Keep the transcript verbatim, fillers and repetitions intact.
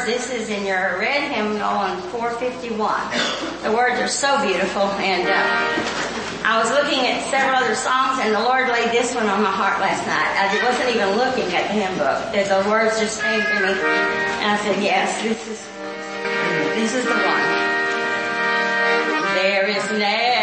This is in your red hymnal on four fifty-one. The words are so beautiful, and uh, I was looking at several other songs, and the Lord laid this one on my heart last night. I wasn't even looking at the hymn book. The words just came to me, and I said, yes, this is, this is the one. There is never